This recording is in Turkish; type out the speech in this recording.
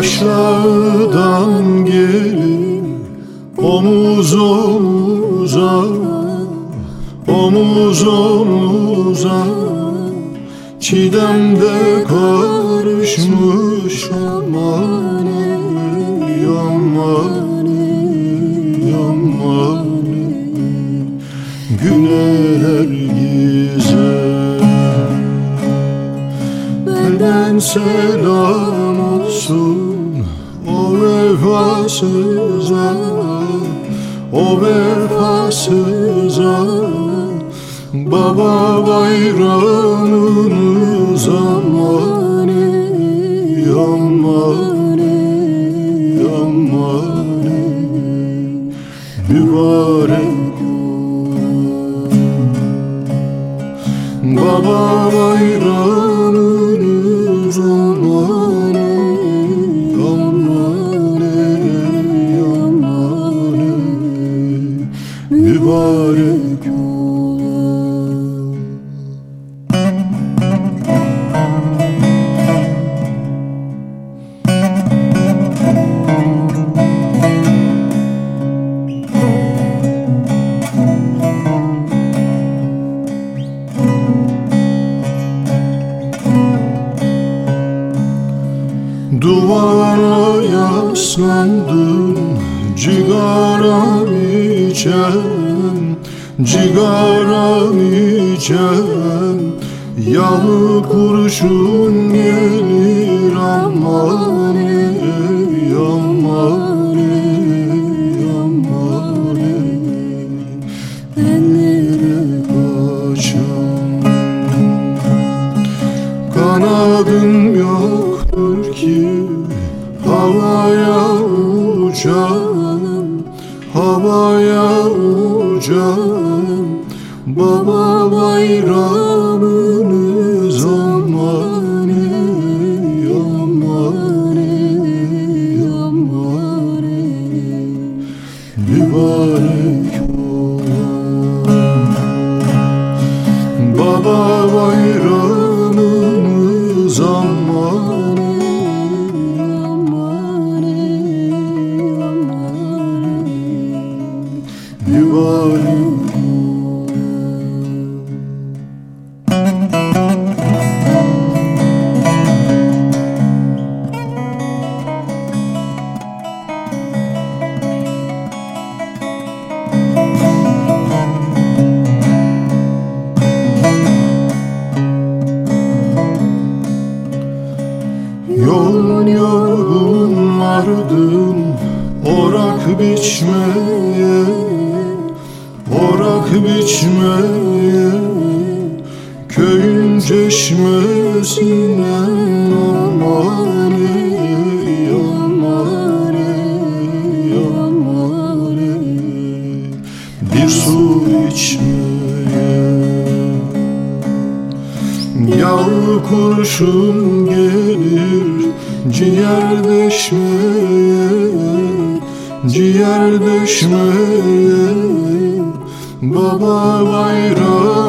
Aşağıdan gelip omuz omuza, omuz omuza, çiğdemde karışmış aman ey, aman ey, aman ey. Güneler güzel, benden selam olsun o vefasıza, o vefasıza. Baba bayramınız aman ey, aman ey, aman ey. Mübarek Baba bayramınız aman ey, aman ey, aman ey. Mübarek duvara yaslandım, cigaram içen, cigaram içen. Yağlı kurşun gelir aman ey, aman ey, aman ey. Ellere kaçan kanadım yoktur ki havaya uçan, havaya uçan. Baba bayramınız aman ey, aman ey, aman ey. Mübarek olan Baba bayramınız aman ey, aman ey, aman ey. Mübarek Yorgun yorgun vardım orak biçmeye, orak biçmeye. Köyün çeşmesine aman ey, aman ey, aman ey. Bir su içmeye, yağlı kurşun gelir ciğer deşmeye, ciğer deşmeye. Baba bayram